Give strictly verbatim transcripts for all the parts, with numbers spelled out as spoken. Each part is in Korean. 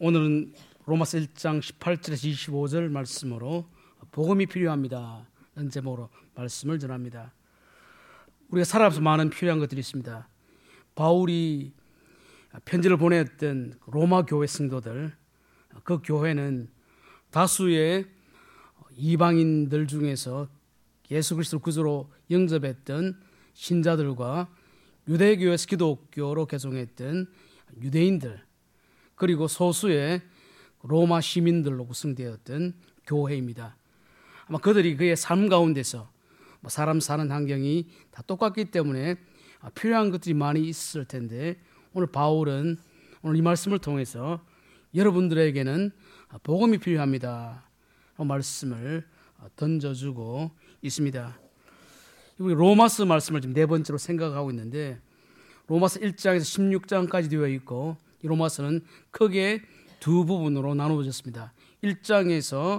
오늘은 로마서 일 장 십팔 절에서 이십오 절 말씀으로 복음이 필요합니다 라는 제목으로 말씀을 전합니다. 우리가 살아가면서 많은 필요한 것들이 있습니다. 바울이 편지를 보냈던 로마 교회 성도들, 그 교회는 다수의 이방인들 중에서 예수 그리스도를 구주로 영접했던 신자들과 유대교에서 기독교로 개종했던 유대인들, 그리고 소수의 로마 시민들로 구성되었던 교회입니다. 아마 그들이 그의 삶 가운데서 사람 사는 환경이 다 똑같기 때문에 필요한 것들이 많이 있을 텐데, 오늘 바울은 오늘 이 말씀을 통해서 여러분들에게는 복음이 필요합니다 말씀을 던져주고 있습니다. 우리 로마서 말씀을 지금 네 번째로 생각하고 있는데, 로마서 일 장에서 십육 장까지 되어 있고, 이 로마서는 크게 두 부분으로 나누어졌습니다. 일 장에서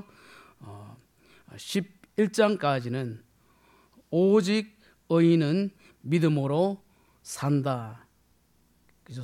십일 장까지는 오직 의인은 믿음으로 산다. 그래서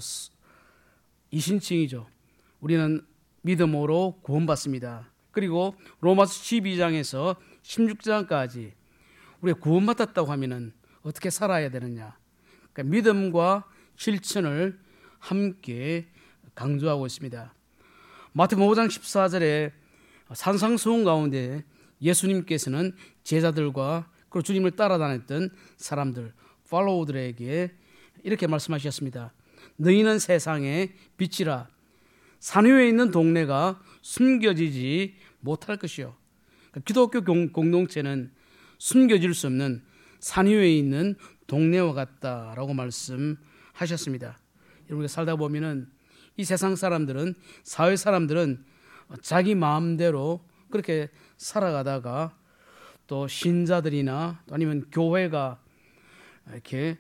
이신칭이죠. 우리는 믿음으로 구원받습니다. 그리고 로마서 십이 장에서 십육 장까지 우리가 구원받았다고 하면은 어떻게 살아야 되느냐. 그러니까 믿음과 실천을 함께 강조하고 있습니다. 마태복음 오 장 십사 절에 산상수훈 가운데 예수님께서는 제자들과 그리고 주님을 따라다녔던 사람들, 팔로우들에게 이렇게 말씀하셨습니다. 너희는 세상의 빛이라. 산 위에 있는 동네가 숨겨지지 못할 것이요. 그러니까 기독교 공동체는 숨겨질 수 없는 산 위에 있는 동네와 같다라고 말씀하셨습니다. 우리가 살다 보면은 이 세상 사람들은, 사회 사람들은 자기 마음대로 그렇게 살아가다가 또 신자들이나 아니면 교회가 이렇게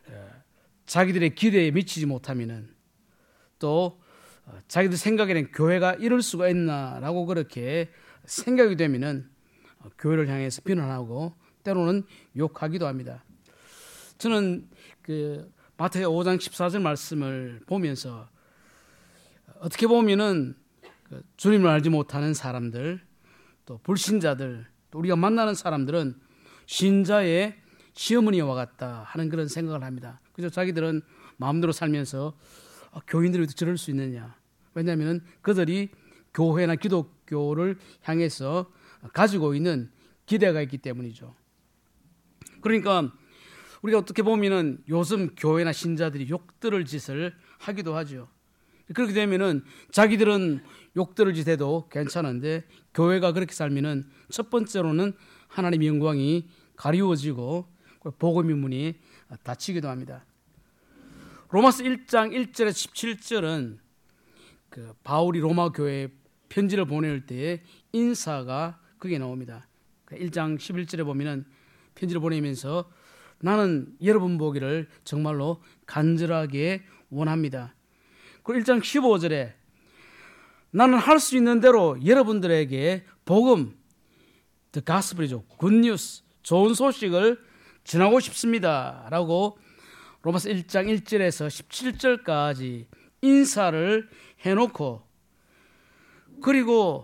자기들의 기대에 미치지 못하면은, 또 자기들 생각에는 교회가 이럴 수가 있나라고 그렇게 생각이 되면은 교회를 향해서 비난하고 때로는 욕하기도 합니다. 저는 그 마태복음 오 장 십사 절 말씀을 보면서 어떻게 보면은 그 주님을 알지 못하는 사람들, 또 불신자들, 또 우리가 만나는 사람들은 신자의 시어머니와 같다 하는 그런 생각을 합니다. 그래서 자기들은 마음대로 살면서 아, 교인들이 어떻게 저럴 수 있느냐. 왜냐하면 그들이 교회나 기독교를 향해서 가지고 있는 기대가 있기 때문이죠. 그러니까 우리가 어떻게 보면은 요즘 교회나 신자들이 욕들을 짓을 하기도 하죠. 그렇게 되면은 자기들은 욕들을 짓해도 괜찮은데, 교회가 그렇게 살면은 첫 번째로는 하나님의 영광이 가리워지고 복음의 문이 닫히기도 합니다. 로마서 일 장 일 절에서 십칠 절은 그 바울이 로마 교회에 편지를 보낼 때의 인사가 그게 나옵니다. 일 장 십일 절에 보면은 편지를 보내면서 나는 여러분 보기를 정말로 간절하게 원합니다. 그리고 일 장 십오 절에 나는 할 수 있는 대로 여러분들에게 복음, the gospel이죠, 굿뉴스, 좋은 소식을 전하고 싶습니다 라고 로마서 일 장 일 절에서 십칠 절까지 인사를 해놓고, 그리고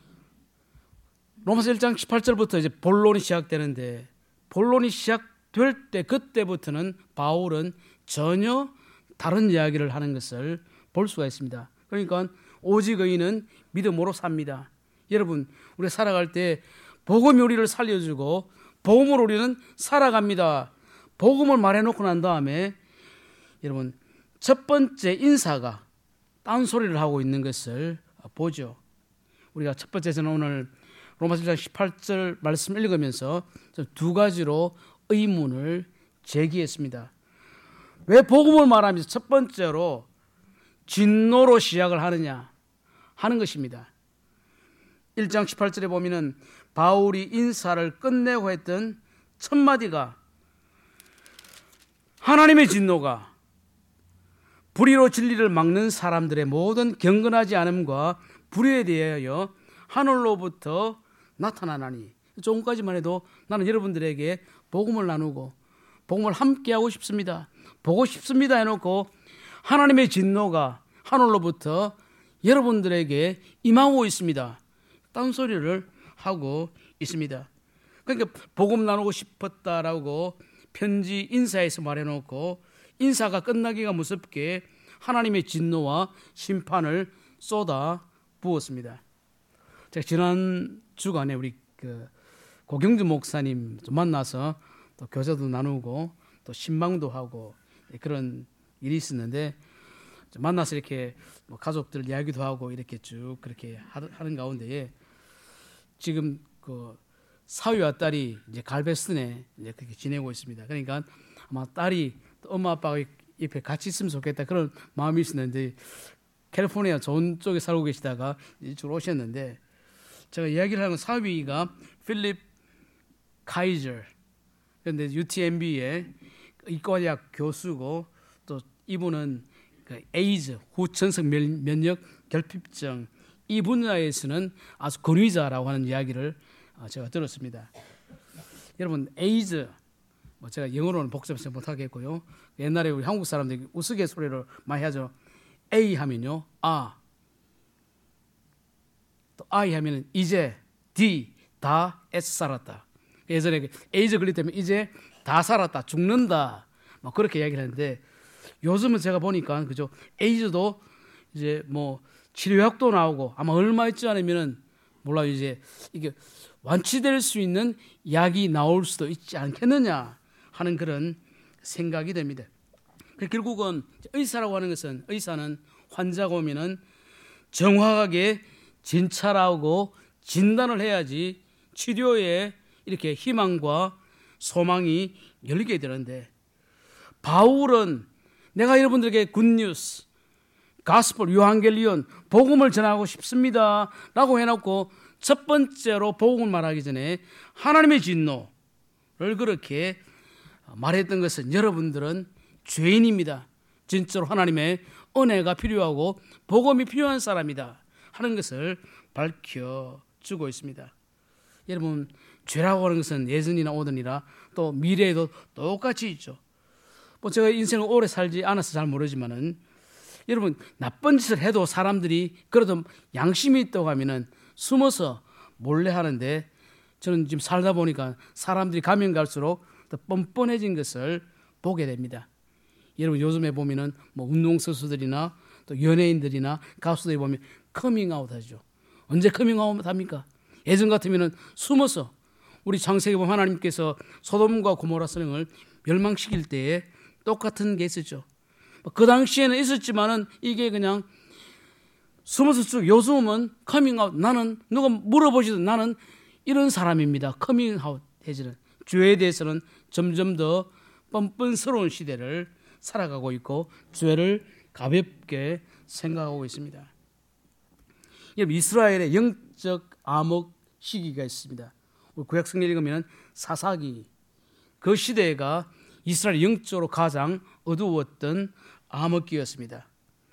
로마서 일 장 십팔 절부터 이제 본론이 시작되는데, 본론이 시작될 때 그때부터는 바울은 전혀 다른 이야기를 하는 것을 볼 수가 있습니다. 그러니까 오직 의인은 믿음으로 삽니다. 여러분, 우리 살아갈 때 복음이 우리를 살려주고 복음으로 우리는 살아갑니다. 복음을 말해놓고 난 다음에 여러분 첫 번째 인사가 딴소리를 하고 있는 것을 보죠. 우리가 첫 번째 저는 오늘 로마서 일 장 십팔 절 말씀 읽으면서 두 가지로 의문을 제기했습니다. 왜 복음을 말하면서 첫 번째로 진노로 시작을 하느냐 하는 것입니다. 일 장 십팔 절에 보면은 바울이 인사를 끝내고 했던 첫 마디가 하나님의 진노가 불의로 진리를 막는 사람들의 모든 경건하지 않음과 불의에 대하여 하늘로부터 나타나나니. 조금까지만 해도 나는 여러분들에게 복음을 나누고 복음을 함께하고 싶습니다, 보고 싶습니다 해놓고 하나님의 진노가 하늘로부터 여러분들에게 임하고 있습니다. 딴소리를 하고 있습니다. 그러니까 복음 나누고 싶었다라고 편지 인사에서 말해놓고 인사가 끝나기가 무섭게 하나님의 진노와 심판을 쏟아 부었습니다. 제가 지난 주간에 우리 그 고경주 목사님 좀 만나서 또 교제도 나누고 또 신방도 하고 그런 일이 있었는데 만나서 이렇게 뭐 가족들 이야기도 하고 이렇게 쭉 그렇게 하는 가운데에 지금 그 사위와 딸이 이제 갈베스턴에 이제 그렇게 지내고 있습니다. 그러니까 아마 딸이 엄마 아빠가 옆에 같이 있으면 좋겠다 그런 마음이 있었는데 캘리포니아 좋은 쪽에 살고 계시다가 이쪽으로 오셨는데 제가 이야기를 하는 건 사위가 필립 카이저 그런데 유티엠비의 이과대학 교수고 또 이분은 그 에이즈 후천성 면역 결핍증 이 분야에서는 아주 권위자라고 하는 이야기를 제가 들었습니다. 여러분 에이즈 뭐 제가 영어로는 복잡해서 못하겠고요. 옛날에 우리 한국 사람들이 우스갯소리를 많이 하죠. A 하면요 아, 또 I 하면은 이제, D 다 S 살았다. 예전에 에이즈 걸릴 때면 이제 다 살았다, 죽는다, 뭐 그렇게 이야기를 하는데 요즘은 제가 보니까 그죠 에이즈도 이제 뭐 치료약도 나오고 아마 얼마 있지 않으면은 몰라요 이제 이게 완치될 수 있는 약이 나올 수도 있지 않겠느냐 하는 그런 생각이 됩니다. 결국은 의사라고 하는 것은 의사는 환자가 오면은 정확하게 진찰하고 진단을 해야지 치료에 이렇게 희망과 소망이 열리게 되는데 바울은 내가 여러분들에게 굿뉴스, 가스펠, 유한겔리온, 복음을 전하고 싶습니다 라고 해놓고 첫 번째로 복음을 말하기 전에 하나님의 진노를 그렇게 말했던 것은 여러분들은 죄인입니다. 진짜로 하나님의 은혜가 필요하고 복음이 필요한 사람이다 하는 것을 밝혀주고 있습니다. 여러분 죄라고 하는 것은 예전이나 오늘이나 또 미래에도 똑같이 있죠. 뭐 제가 인생을 오래 살지 않아서 잘 모르지만은 여러분 나쁜 짓을 해도 사람들이 그래도 양심이 있다고 하면은 숨어서 몰래 하는데 저는 지금 살다 보니까 사람들이 가면 갈수록 더 뻔뻔해진 것을 보게 됩니다. 여러분 요즘에 보면은 뭐 운동선수들이나 또 연예인들이나 가수들이 보면 커밍아웃 하죠. 언제 커밍아웃 합니까? 예전 같으면은 숨어서 우리 창세기 보면 하나님께서 소돔과 고모라 성을 멸망시킬 때에 똑같은 게 있었죠. 그 당시에는 있었지만은 이게 그냥 숨어서 쭉 요즘은 커밍아웃 나는 누가 물어보지도 나는 이런 사람입니다. 커밍아웃 해지는 죄에 대해서는 점점 더 뻔뻔스러운 시대를 살아가고 있고 죄를 가볍게 생각하고 있습니다. 여러분 이스라엘의 영적 암흑 시기가 있습니다. 구약 성경 읽으면 사사기 그 시대가 이스라엘 영적으로 가장 어두웠던 암흑기였습니다.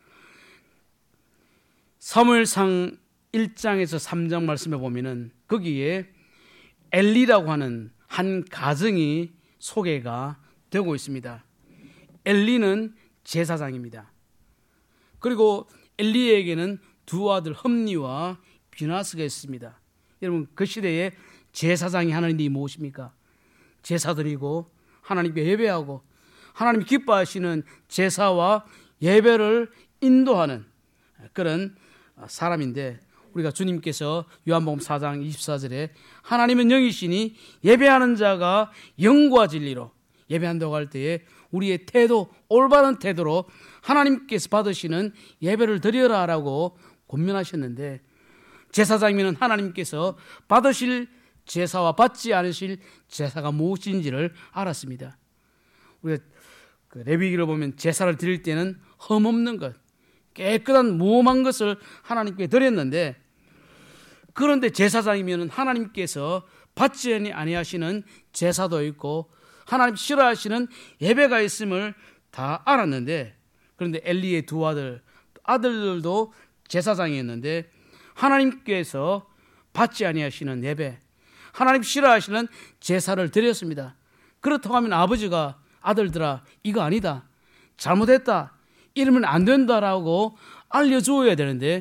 사무엘상 일 장에서 삼 장 말씀에 보면은 거기에 엘리라고 하는 한 가정이 소개가 되고 있습니다. 엘리는 제사장입니다. 그리고 엘리에게는 두 아들 흠니와 비나스가 있습니다. 여러분 그 시대에 제사장이 하는 일이 무엇입니까? 제사 드리고 하나님께 예배하고 하나님 기뻐하시는 제사와 예배를 인도하는 그런 사람인데 우리가 주님께서 요한복음 사 장 이십사 절에 하나님은 영이시니 예배하는 자가 영과 진리로 예배한다고 할 때에 우리의 태도, 올바른 태도로 하나님께서 받으시는 예배를 드려라 라고 권면하셨는데 제사장이면 하나님께서 받으실 제사와 받지 않으실 제사가 무엇인지를 알았습니다. 우리가 그 레위기를 보면 제사를 드릴 때는 흠없는 것, 깨끗한 무엄한 것을 하나님께 드렸는데 그런데 제사장이면 하나님께서 받지 아니하시는 제사도 있고 하나님 싫어하시는 예배가 있음을 다 알았는데 그런데 엘리의 두 아들, 아들들도 제사장이었는데 하나님께서 받지 아니하시는 예배, 하나님 싫어하시는 제사를 드렸습니다. 그렇다고 하면 아버지가 아들들아 이거 아니다, 잘못했다, 이러면 안 된다라고 알려주어야 되는데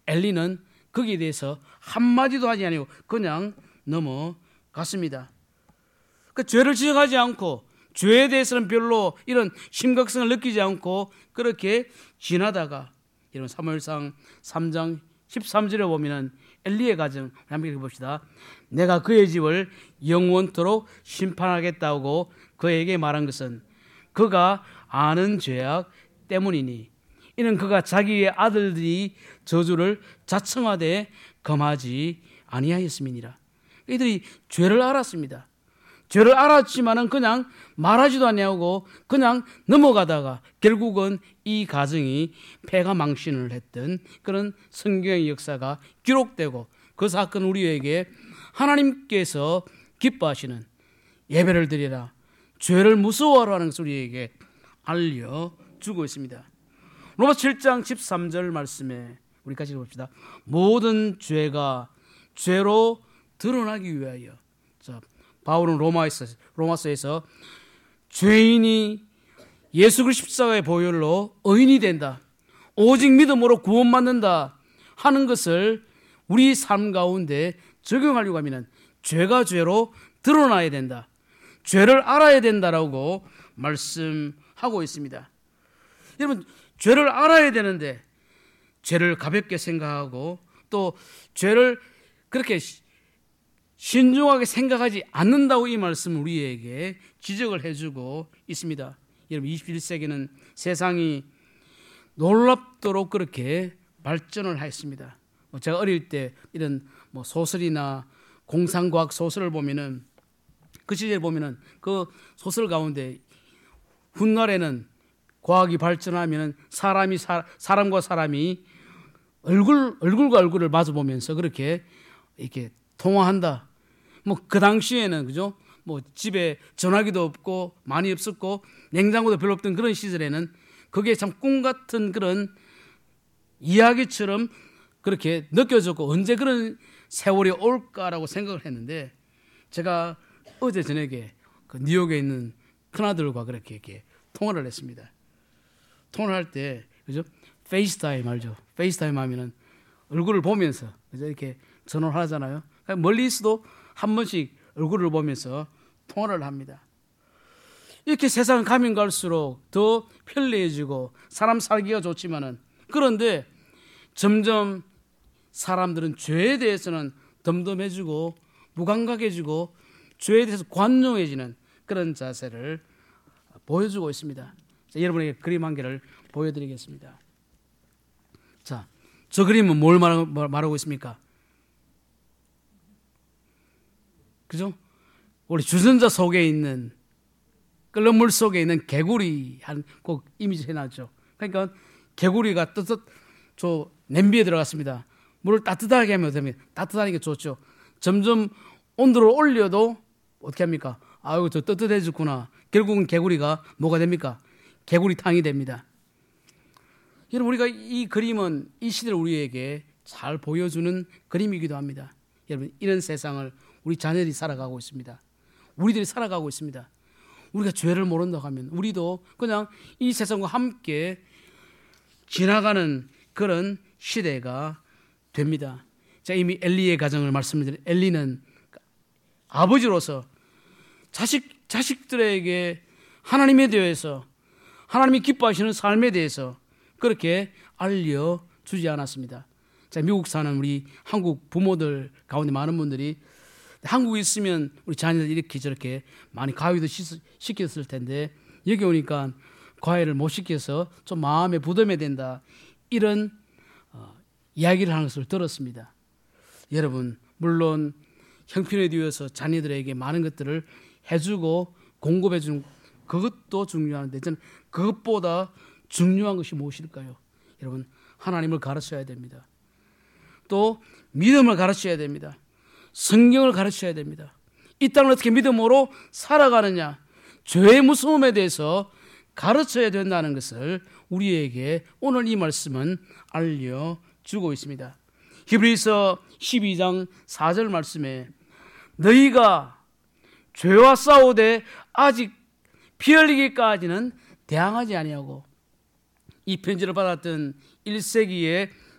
엘리는 거기에 대해서 한마디도 하지 아니고 그냥 넘어갔습니다. 그 죄를 지적하지 않고 죄에 대해서는 별로 이런 심각성을 느끼지 않고 그렇게 지나다가 여러분 사무엘상 삼 장 십삼 절에 보면은 엘리의 가정 한번 읽어봅시다. 내가 그의 집을 영원토록 심판하겠다고 그에게 말한 것은 그가 아는 죄악 때문이니 이는 그가 자기의 아들들이 저주를 자청하되 금하지 아니하였음이니라. 이들이 죄를 알았습니다. 죄를 알았지만은 그냥 말하지도 아니하고 그냥 넘어가다가 결국은 이 가정이 폐가 망신을 했던 그런 성경의 역사가 기록되고 그 사건 우리에게 하나님께서 기뻐하시는 예배를 드리라, 죄를 무서워하라는 것을 우리에게 알려주고 있습니다. 로마서 칠 장 십삼 절 말씀에 우리 같이 봅시다. 모든 죄가 죄로 드러나기 위하여. 자, 바울은 로마에서, 로마서에서 죄인이 예수 그리스도 십자가의 보혈로 의인이 된다, 오직 믿음으로 구원받는다 하는 것을 우리 삶 가운데 적용하려고 하면 죄가 죄로 드러나야 된다, 죄를 알아야 된다라고 말씀하고 있습니다. 여러분, 죄를 알아야 되는데 죄를 가볍게 생각하고 또 죄를 그렇게 신중하게 생각하지 않는다고 이 말씀은 우리에게 지적을 해주고 있습니다. 여러분, 이십일 세기는 세상이 놀랍도록 그렇게 발전을 했습니다. 제가 어릴 때 이런 뭐 소설이나 공상과학 소설을 보면은 그 시절에 보면은 그 소설 가운데 훗날에는 과학이 발전하면은 사람이 사, 사람과 사람이 얼굴 얼굴과 얼굴을 마주 보면서 그렇게 이렇게 통화한다. 뭐 그 당시에는 그죠? 뭐 집에 전화기도 없고 많이 없었고 냉장고도 별로 없던 그런 시절에는 그게 참 꿈 같은 그런 이야기처럼 그렇게 느껴졌고 언제 그런 세월이 올까라고 생각을 했는데 제가 어제 저녁에 그 뉴욕에 있는 큰아들과 그렇게 이렇게 통화를 했습니다. 통화를 할 때 그죠? 페이스타임 알죠? 페이스타임 하면은 얼굴을 보면서 그죠? 이렇게 전화를 하잖아요. 멀리 있어도 한 번씩 얼굴을 보면서 통화를 합니다. 이렇게 세상 가면 갈수록 더 편리해지고 사람 살기가 좋지만은 그런데 점점 사람들은 죄에 대해서는 덤덤해지고 무감각해지고 죄에 대해서 관용해지는 그런 자세를 보여주고 있습니다. 자, 여러분에게 그림 한 개를 보여드리겠습니다. 자, 저 그림은 뭘 말하고 있습니까? 그죠? 우리 주전자 속에 있는 끓는 물 속에 있는 개구리 한 꼭 이미지 해놨죠. 그러니까 개구리가 뜨뜻 저 냄비에 들어갔습니다. 물을 따뜻하게 하면 어떻게 합니까? 따뜻하게 좋죠. 점점 온도를 올려도 어떻게 합니까? 아이고 저 뜨뜻해졌구나. 결국은 개구리가 뭐가 됩니까? 개구리탕이 됩니다. 여러분, 우리가 이 그림은 이 시대를 우리에게 잘 보여주는 그림이기도 합니다. 여러분, 이런 세상을 우리 자녀들이 살아가고 있습니다. 우리들이 살아가고 있습니다. 우리가 죄를 모른다고 하면 우리도 그냥 이 세상과 함께 지나가는 그런 시대가 됩니다. 제가 이미 엘리의 가정을 말씀드린 엘리는 아버지로서 자식, 자식들에게 하나님에 대해서 하나님이 기뻐하시는 삶에 대해서 그렇게 알려주지 않았습니다. 자, 미국 사는 우리 한국 부모들 가운데 많은 분들이 한국에 있으면 우리 자녀들 이렇게 저렇게 많이 가위도 시켰을 텐데 여기 오니까 과외를 못 시켜서 좀 마음에 부담이 된다, 이런 어, 이야기를 하는 것을 들었습니다. 여러분, 물론 형편에 뒤어서 자녀들에게 많은 것들을 해주고 공급해주는 그것도 중요한데 저는 그것보다 중요한 것이 무엇일까요? 여러분, 하나님을 가르쳐야 됩니다. 또 믿음을 가르쳐야 됩니다. 성경을 가르쳐야 됩니다. 이 땅을 어떻게 믿음으로 살아가느냐, 죄의 무서움에 대해서 가르쳐야 된다는 것을 우리에게 오늘 이 말씀은 알려주고 있습니다. 히브리서 십이 장 사 절 말씀에 너희가 죄와 싸우되 아직 피 흘리기까지는 대항하지 아니하고, 이 편지를 받았던 일 세기의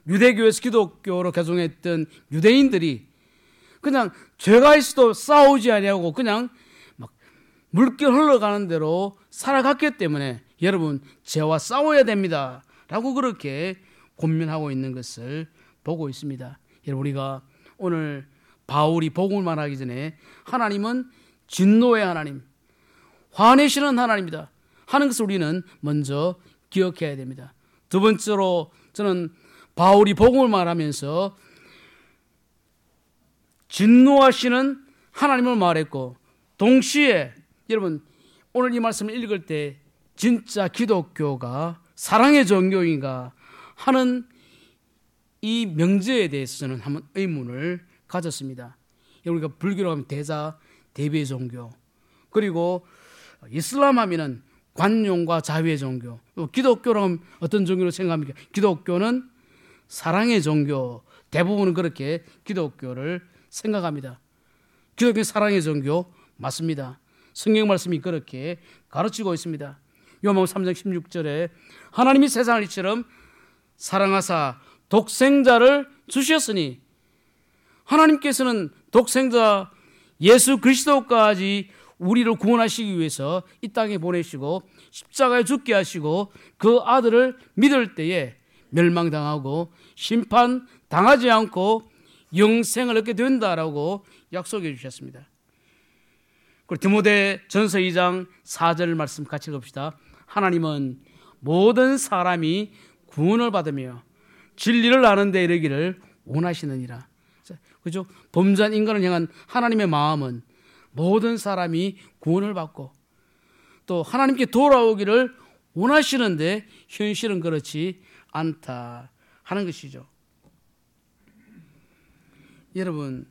유대교에서 기독교로 개종했던 유대인들이 그냥 죄가 있어도 싸우지 아니하고 그냥 막 물결 흘러가는 대로 살아갔기 때문에 여러분 죄와 싸워야 됩니다 라고 그렇게 권면하고 있는 것을 보고 있습니다. 여러분 우리가 오늘 바울이 복음을 말하기 전에 하나님은 진노의 하나님, 화내시는 하나님이다 하는 것을 우리는 먼저 기억해야 됩니다. 두 번째로 저는 바울이 복음을 말하면서 진노하시는 하나님을 말했고, 동시에 여러분 오늘 이 말씀을 읽을 때 진짜 기독교가 사랑의 종교인가 하는 이 명제에 대해서 저는 한번 의문을 가졌습니다. 우리가 불교로 하면 대자 대비의 종교, 그리고 이슬람 하면은 관용과 자유의 종교, 기독교로 하면 어떤 종교로 생각합니까? 기독교는 사랑의 종교, 대부분은 그렇게 기독교를 생각합니다. 기독교는 사랑의 종교 맞습니다. 성경 말씀이 그렇게 가르치고 있습니다. 요한복음 삼 장 십육 절에 하나님이 세상을 이처럼 사랑하사 독생자를 주셨으니, 하나님께서는 독생자 예수 그리스도까지 우리를 구원하시기 위해서 이 땅에 보내시고 십자가에 죽게 하시고 그 아들을 믿을 때에 멸망당하고 심판당하지 않고 영생을 얻게 된다라고 약속해 주셨습니다. 그리고 디모데전서 이 장 사 절 말씀 같이 읽읍시다. 하나님은 모든 사람이 구원을 받으며 진리를 아는 데 이르기를 원하시느니라. 그죠? 범죄한 인간을 향한 하나님의 마음은 모든 사람이 구원을 받고 또 하나님께 돌아오기를 원하시는데 현실은 그렇지 않다 하는 것이죠. 여러분,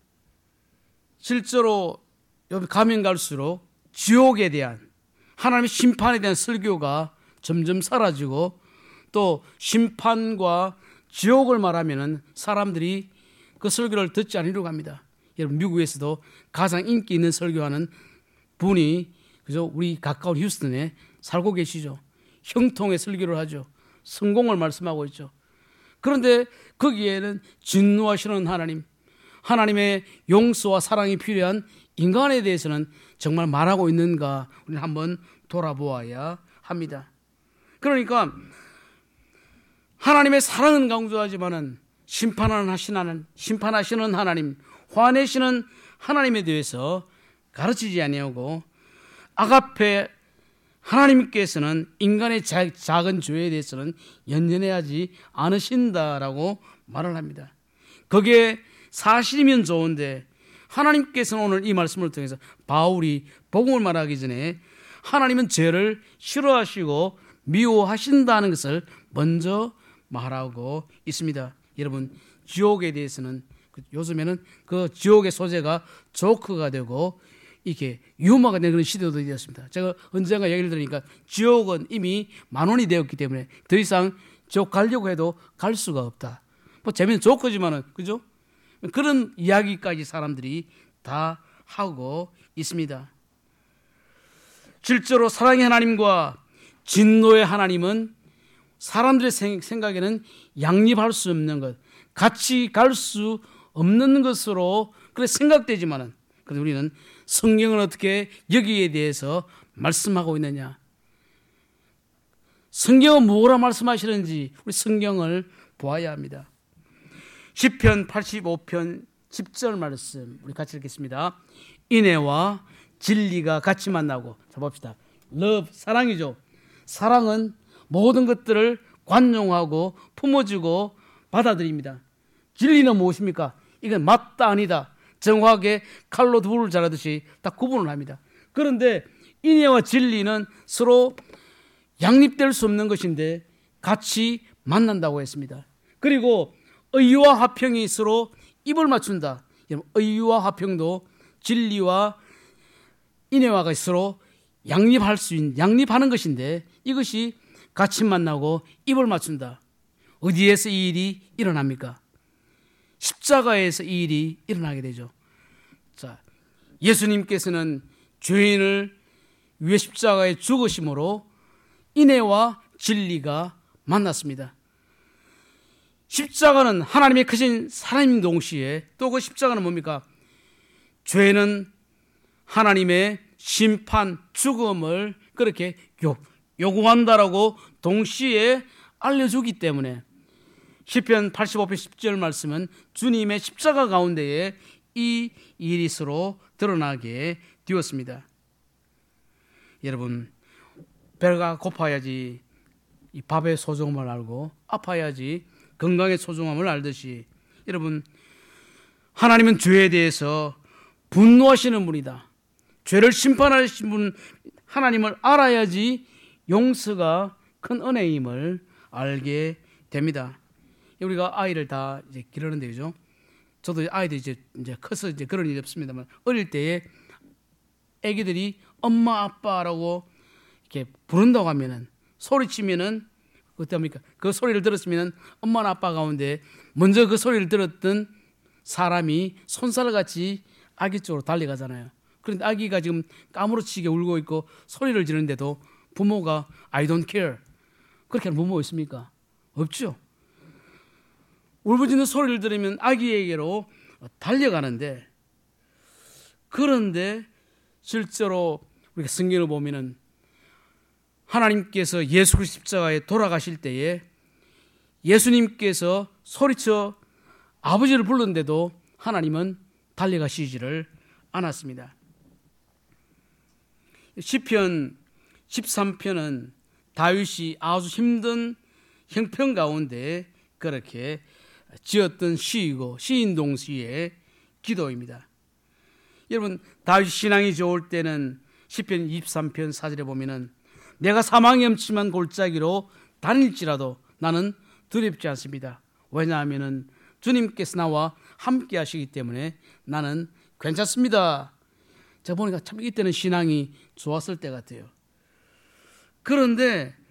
실제로 여기 가면 갈수록 지옥에 대한, 하나님의 심판에 대한 설교가 점점 사라지고 또 심판과 지옥을 말하면 사람들이 그 설교를 듣지 않으려고 합니다. 여러분, 미국에서도 가장 인기 있는 설교하는 분이 그죠? 우리 가까운 휴스턴에 살고 계시죠. 형통의 설교를 하죠. 성공을 말씀하고 있죠. 그런데 거기에는 진노하시는 하나님, 하나님의 용서와 사랑이 필요한 인간에 대해서는 정말 말하고 있는가 우리는 한번 돌아보아야 합니다. 그러니까 하나님의 사랑은 강조하지만은 심판하시는, 심판하시는 하나님, 화내시는 하나님에 대해서 가르치지 아니하고 아가페 하나님께서는 인간의 자, 작은 죄에 대해서는 연연해하지 않으신다라고 말을 합니다. 그게 사실이면 좋은데 하나님께서는 오늘 이 말씀을 통해서 바울이 복음을 말하기 전에 하나님은 죄를 싫어하시고 미워하신다는 것을 먼저 말하고 있습니다. 여러분, 지옥에 대해서는 요즘에는 그 지옥의 소재가 조크가 되고 이렇게 유머가 되는 그런 시대도 되었습니다. 제가 언젠가 얘기를 들으니까 지옥은 이미 만원이 되었기 때문에 더 이상 지옥 가려고 해도 갈 수가 없다. 뭐 재미는 조크지만은, 그죠? 그런 이야기까지 사람들이 다 하고 있습니다. 실제로 사랑의 하나님과 진노의 하나님은 사람들의 생각에는 양립할 수 없는 것, 같이 갈 수 없는 것으로 그렇게 생각되지만은, 그래서 우리는 성경을 어떻게 여기에 대해서 말씀하고 있느냐, 성경은 뭐라 말씀하시는지 우리 성경을 보아야 합니다. 시편 팔십오 편 십 절 말씀 우리 같이 읽겠습니다. 인애와 진리가 같이 만나고, 자 봅시다. love, 사랑이죠. 사랑은 모든 것들을 관용하고 품어주고 받아들입니다. 진리는 무엇입니까? 이건 맞다 아니다 정확하게 칼로 두부를 자르듯이 딱 구분을 합니다. 그런데 인애와 진리는 서로 양립될 수 없는 것인데 같이 만난다고 했습니다. 그리고 의와 화평이 서로 입을 맞춘다. 의와 화평도 진리와 인애와가 서로 양립할 수 있는, 양립하는 것인데 이것이 같이 만나고 입을 맞춘다. 어디에서 이 일이 일어납니까? 십자가에서 이 일이 일어나게 되죠. 자, 예수님께서는 죄인을 위해 십자가에 죽으심으로 인애와 진리가 만났습니다. 십자가는 하나님의 크신 사랑인 동시에 또 그 십자가는 뭡니까? 죄는 하나님의 심판, 죽음을 그렇게 요, 요구한다라고 동시에 알려주기 때문에 시편 팔십오 편 십 절 말씀은 주님의 십자가 가운데에 이 일이 서로 드러나게 되었습니다. 여러분, 배가 고파야지 이 밥의 소중함을 알고 아파야지 건강의 소중함을 알듯이 여러분, 하나님은 죄에 대해서 분노하시는 분이다. 죄를 심판하시는 분 하나님을 알아야지 용서가 큰 은혜임을 알게 됩니다. 우리가 아이를 다 이제 기르는데, 그죠? 저도 아이들이 이제, 이제 커서 이제 그런 일이 없습니다만, 어릴 때에 애기들이 엄마, 아빠라고 이렇게 부른다고 하면은, 소리치면은, 어떻습니까? 그 소리를 들었으면은, 엄마나 아빠 가운데 먼저 그 소리를 들었던 사람이 손살같이 아기 쪽으로 달려가잖아요. 그런데 아기가 지금 까무러치게 울고 있고 소리를 지르는데도 부모가 I don't care. 그렇게 하는 부모 있습니까? 없죠. 울부짖는 소리를 들으면 아기에게로 달려가는데, 그런데 실제로 우리가 성경을 보면은 하나님께서 예수 그리스도 십자가에 돌아가실 때에 예수님께서 소리쳐 아버지를 불렀는데도 하나님은 달려가시지를 않았습니다. 시편 십삼 편은 다윗이 아주 힘든 형편 가운데 그렇게 지었던 시이고 시인 동시의 기도입니다. 여러분, 다윗 신앙이 좋을 때는 시편 이십삼 편 사 절에 보면은 내가 사망의 음침한 골짜기로 다닐지라도 나는 두렵지 않습니다. 왜냐하면은 주님께서 나와 함께 하시기 때문에 나는 괜찮습니다. 제가 보니까 참 이때는 신앙이 좋았을 때 같아요. 그런데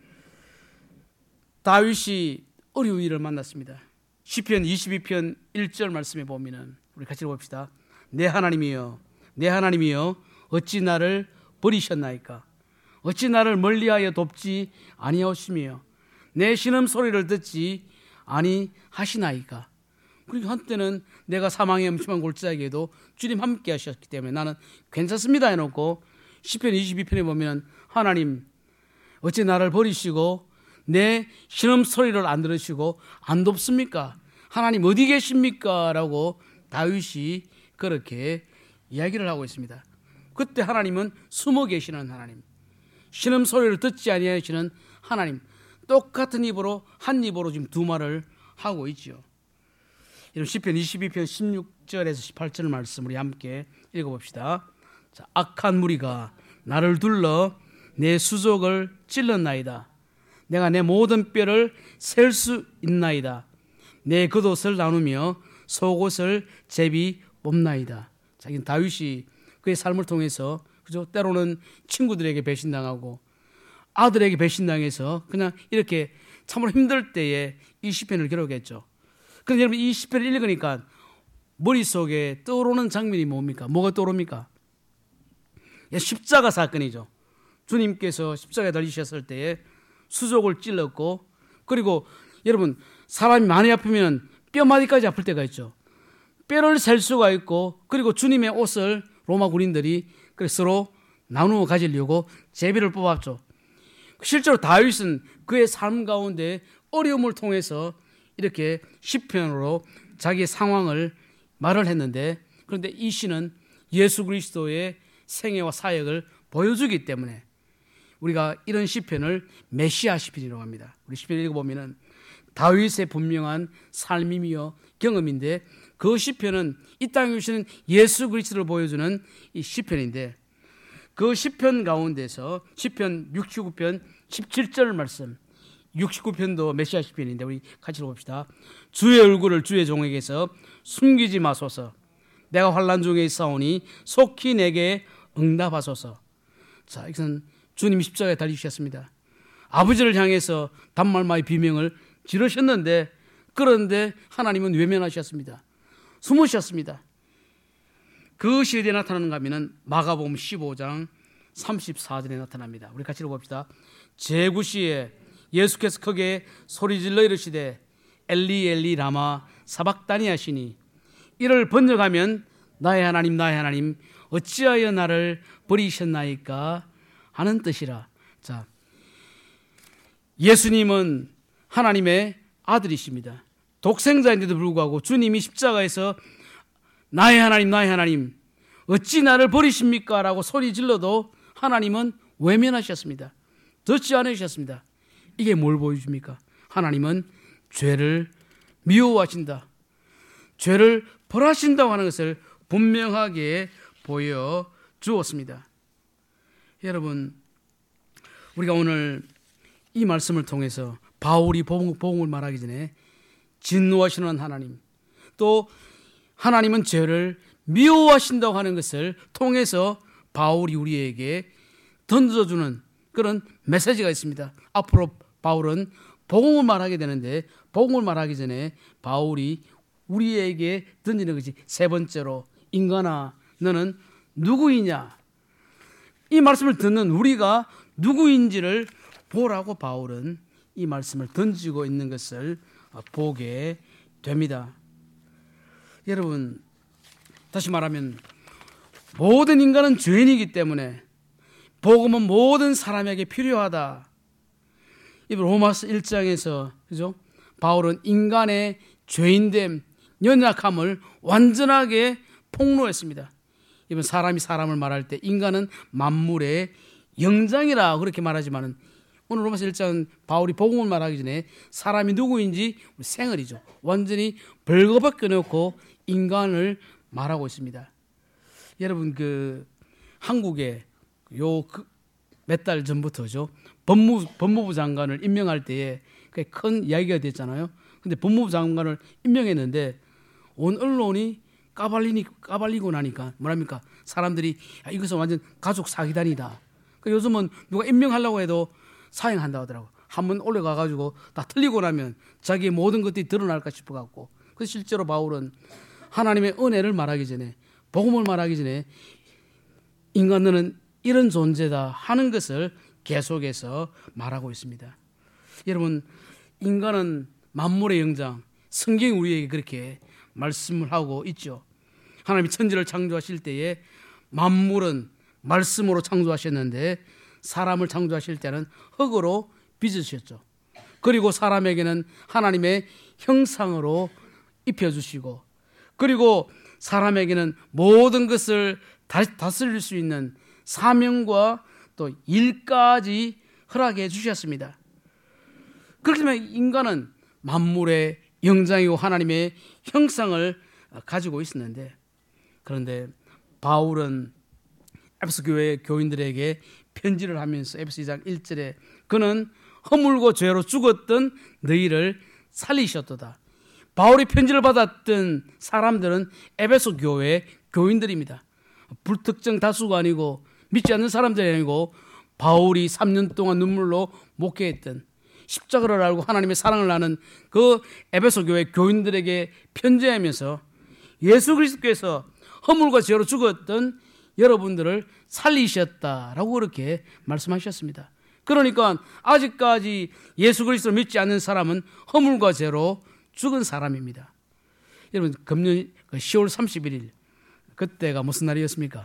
다윗이 어려운 일을 만났습니다. 시편 이십이 편 일 절 말씀에 보면은 우리 같이 봅시다. 내 하나님이여, 내 하나님이여, 어찌 나를 버리셨나이까? 어찌 나를 멀리하여 돕지 아니하시며 내 신음 소리를 듣지 아니하시나이까? 그리고 한때는 내가 사망의 음침한 골짜기에도 주님 함께 하셨기 때문에 나는 괜찮습니다 해놓고 시편 이십이 편에 보면 하나님 어찌 나를 버리시고 내 신음 소리를 안 들으시고 안 돕습니까? 하나님 어디 계십니까? 라고 다윗이 그렇게 이야기를 하고 있습니다. 그때 하나님은 숨어 계시는 하나님, 신음 소리를 듣지 아니하시는 하나님, 똑같은 입으로 한 입으로 지금 두 말을 하고 있죠. 이런 시편 이십이 편 십육 절에서 십팔 절 말씀 우리 함께 읽어봅시다. 자, 악한 무리가 나를 둘러 내 수족을 찔렀나이다. 내가 내 모든 뼈를 셀 수 있나이다. 내 겉옷을 나누며 속옷을 제비 뽑나이다. 자, 이건 다윗이 그의 삶을 통해서 그죠? 때로는 친구들에게 배신당하고 아들에게 배신당해서 그냥 이렇게 참으로 힘들 때에 이 시편을 기록했죠. 그런데 여러분, 이 시편을 읽으니까 머릿속에 떠오르는 장면이 뭡니까? 뭐가 떠오릅니까? 십자가 사건이죠. 주님께서 십자가에 달리셨을 때에 수족을 찔렀고, 그리고 여러분, 사람이 많이 아프면 뼈마디까지 아플 때가 있죠. 뼈를 셀 수가 있고, 그리고 주님의 옷을 로마 군인들이 서로 나누어 가지려고 제비를 뽑았죠. 실제로 다윗은 그의 삶 가운데 어려움을 통해서 이렇게 시편으로 자기의 상황을 말을 했는데, 그런데 이 시는 예수 그리스도의 생애와 사역을 보여주기 때문에 우리가 이런 시편을 메시아 시편이라고 합니다. 우리 시편을 읽어보면 다윗의 분명한 삶이며 경험인데, 그 시편은 이 땅에 오시는 예수 그리스도를 보여주는 이 시편인데, 그 시편 가운데서 시편 육십구 편 십칠 절 말씀, 육십구 편도 메시아 시편인데 우리 같이 읽어봅시다. 주의 얼굴을 주의 종에게서 숨기지 마소서. 내가 환난 중에 있사오니 속히 내게 응답하소서. 자, 이것은 주님이 십자가에 달리셨습니다. 아버지를 향해서 단말마의 비명을 지르셨는데, 그런데 하나님은 외면하셨습니다. 숨으셨습니다. 그 시대에 나타나는가 하면 마가복음 십오 장 삼십사 절에 나타납니다. 우리 같이 읽어봅시다. 제구시에 예수께서 크게 소리질러 이르시되 엘리 엘리 라마 사박다니 하시니 이를 번역하면 나의 하나님 나의 하나님 어찌하여 나를 버리셨나이까 하는 뜻이라. 자, 예수님은 하나님의 아들이십니다. 독생자인데도 불구하고 주님이 십자가에서 나의 하나님 나의 하나님 어찌 나를 버리십니까? 라고 소리 질러도 하나님은 외면하셨습니다. 듣지 않으셨습니다. 이게 뭘 보여줍니까? 하나님은 죄를 미워하신다. 죄를 벌하신다고 하는 것을 분명하게 보여주었습니다. 여러분, 우리가 오늘 이 말씀을 통해서 바울이 복음을 말하기 전에 진노하시는 하나님, 또 하나님은 죄를 미워하신다고 하는 것을 통해서 바울이 우리에게 던져주는 그런 메시지가 있습니다. 앞으로 바울은 복음을 말하게 되는데 복음을 말하기 전에 바울이 우리에게 던지는 것이 세 번째로 인간아 너는 누구이냐, 이 말씀을 듣는 우리가 누구인지를 보라고 바울은 이 말씀을 던지고 있는 것을 보게 됩니다. 여러분, 다시 말하면 모든 인간은 죄인이기 때문에 복음은 모든 사람에게 필요하다. 이 로마서 일 장에서 그죠? 바울은 인간의 죄인됨, 연약함을 완전하게 폭로했습니다. 이번 사람이 사람을 말할 때 인간은 만물의 영장이라 그렇게 말하지만은 오늘 로마서 일 장 바울이 복음을 말하기 전에 사람이 누구인지 생얼이죠. 완전히 벌거벗겨 놓고 인간을 말하고 있습니다. 여러분, 그 한국에 요 몇 달 전부터죠. 법무, 법무부 장관을 임명할 때에 큰 이야기가 됐잖아요. 근데 법무부 장관을 임명했는데 온 언론이 까발리니, 까발리고 나니까 뭐랍니까? 사람들이 야, 이것은 완전 가족 사기단이다. 그러니까 요즘은 누가 임명하려고 해도 사행한다고 하더라고. 한번 올라가가지고 다 틀리고 나면 자기의 모든 것들이 드러날까 싶어갖고. 그래서 실제로 바울은 하나님의 은혜를 말하기 전에, 복음을 말하기 전에 인간 너는 이런 존재다 하는 것을 계속해서 말하고 있습니다. 여러분, 인간은 만물의 영장, 성경이 우리에게 그렇게 말씀을 하고 있죠. 하나님이 천지를 창조하실 때에 만물은 말씀으로 창조하셨는데 사람을 창조하실 때는 흙으로 빚으셨죠. 그리고 사람에게는 하나님의 형상으로 입혀주시고, 그리고 사람에게는 모든 것을 다스릴 수 있는 사명과 또 일까지 허락해 주셨습니다. 그렇기 때문에 인간은 만물의 영장이고 하나님의 형상을 가지고 있었는데, 그런데 바울은 에베소 교회 교인들에게 편지를 하면서 에베소 이 장 일 절에 그는 허물고 죄로 죽었던 너희를 살리셨도다. 바울이 편지를 받았던 사람들은 에베소 교회 교인들입니다. 불특정 다수가 아니고 믿지 않는 사람들이 아니고 바울이 삼 년 동안 눈물로 목회했던, 십자가를 알고 하나님의 사랑을 아는 그 에베소 교회 교인들에게 편지하면서 예수 그리스도께서 허물과 죄로 죽었던 여러분들을 살리셨다라고 그렇게 말씀하셨습니다. 그러니까 아직까지 예수 그리스도를 믿지 않는 사람은 허물과 죄로 죽은 사람입니다. 여러분, 금년 시월 삼십일 일 그때가 무슨 날이었습니까?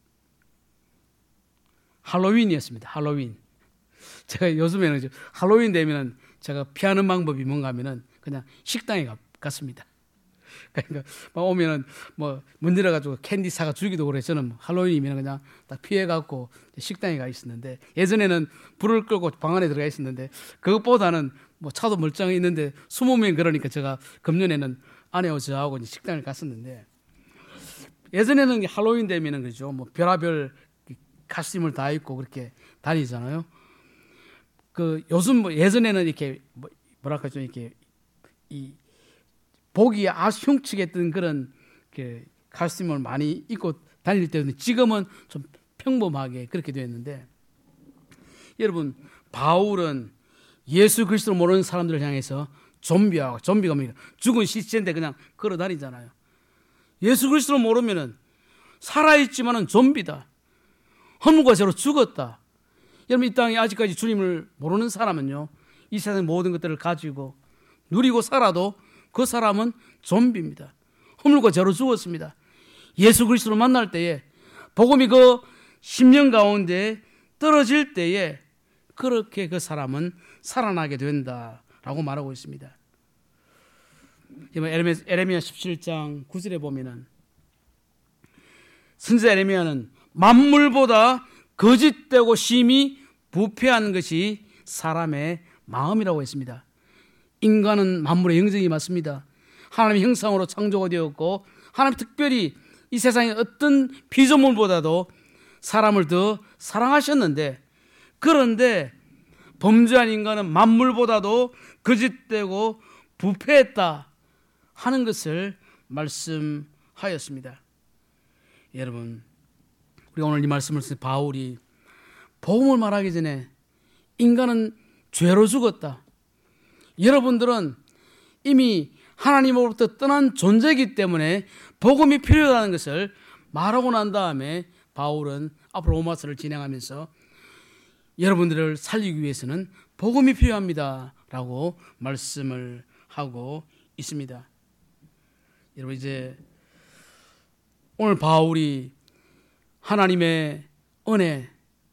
할로윈이었습니다. 할로윈. 제가 요즘에는 할로윈 되면 제가 피하는 방법이 뭔가 하면은 그냥 식당에 갔습니다. 그러니까 오면은 뭐 문들어 가지고 캔디 사가 주기도 그래. 저는 할로윈이면 그냥 딱 피해 갖고 식당에 가 있었는데, 예전에는 불을 끄고 방 안에 들어가 있었는데 그것보다는 뭐 차도 멀쩡히 있는데 숨으면 그러니까 제가 금년에는 아내와 저하고 식당을 갔었는데, 예전에는 할로윈 되면은 그죠, 뭐 별하별 가스임을 다 입고 그렇게 다니잖아요. 그 요즘 뭐 예전에는 이렇게 뭐 뭐랄까 좀 이렇게 이 보기에 아주 흉측했던 그런 그 가스임을 많이 입고 다닐 때는 지금은 좀 평범하게 그렇게 되었는데, 여러분, 바울은 예수 그리스도를 모르는 사람들을 향해서 좀비하고, 좀비가 뭡니까? 죽은 시체인데 그냥 걸어 다니잖아요. 예수 그리스도를 모르면은 살아있지만은 좀비다. 허물과 죄로 죽었다. 여러분, 이 땅에 아직까지 주님을 모르는 사람은요, 이 세상 모든 것들을 가지고 누리고 살아도 그 사람은 좀비입니다. 허물과 죄로 죽었습니다. 예수 그리스도를 만날 때에, 복음이 그 심령 가운데 떨어질 때에 그렇게 그 사람은 살아나게 된다라고 말하고 있습니다. 에레미야 십칠 장 구 절에 보면은 선지자 에레미야는 만물보다 거짓되고 심히 부패한 것이 사람의 마음이라고 했습니다. 인간은 만물의 영정이 맞습니다. 하나님의 형상으로 창조가 되었고, 하나님 특별히 이 세상의 어떤 피조물보다도 사람을 더 사랑하셨는데, 그런데 범죄한 인간은 만물보다도 거짓되고 부패했다 하는 것을 말씀하였습니다. 여러분, 우리가 오늘 이 말씀을 쓴 바울이 복음을 말하기 전에 인간은 죄로 죽었다, 여러분들은 이미 하나님으로부터 떠난 존재이기 때문에 복음이 필요하다는 것을 말하고 난 다음에 바울은 앞으로 로마서를 진행하면서 여러분들을 살리기 위해서는 복음이 필요합니다 라고 말씀을 하고 있습니다. 여러분, 이제 오늘 바울이 하나님의 은혜,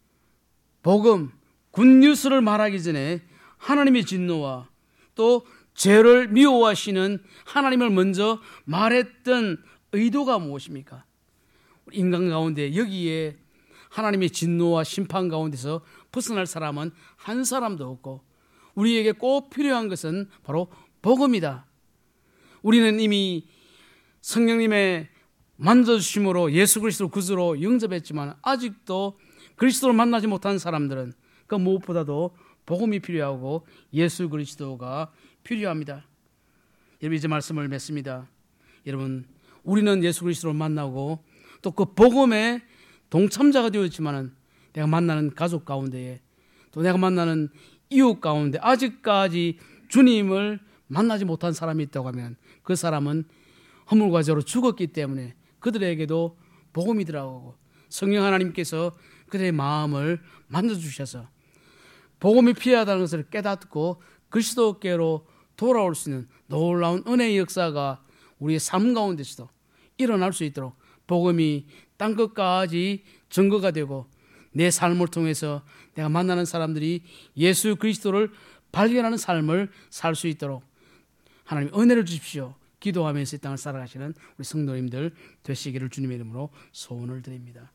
복음, 굿뉴스를 말하기 전에 하나님의 진노와 또 죄를 미워하시는 하나님을 먼저 말했던 의도가 무엇입니까? 인간 가운데 여기에 하나님의 진노와 심판 가운데서 벗어날 사람은 한 사람도 없고, 우리에게 꼭 필요한 것은 바로 복음이다. 우리는 이미 성령님의 만져주심으로 예수 그리스도 구주로 영접했지만 아직도 그리스도를 만나지 못한 사람들은 그 무엇보다도 복음이 필요하고 예수 그리스도가 필요합니다. 여러분, 이제 말씀을 맺습니다. 여러분, 우리는 예수 그리스도를 만나고 또 그 복음의 동참자가 되었지만은 내가 만나는 가족 가운데에, 또 내가 만나는 이웃 가운데 아직까지 주님을 만나지 못한 사람이 있다고 하면 그 사람은 허물과 죄로 죽었기 때문에 그들에게도 복음이 들어가고, 성령 하나님께서 그들의 마음을 만져주셔서 복음이 필요하다는 것을 깨닫고 그리스도께로 돌아올 수 있는 놀라운 은혜의 역사가 우리의 삶 가운데서도 일어날 수 있도록 복음이 땅끝까지 증거가 되고, 내 삶을 통해서 내가 만나는 사람들이 예수 그리스도를 발견하는 삶을 살 수 있도록 하나님 은혜를 주십시오. 기도하면서 이 땅을 살아가시는 우리 성도님들 되시기를 주님의 이름으로 소원을 드립니다.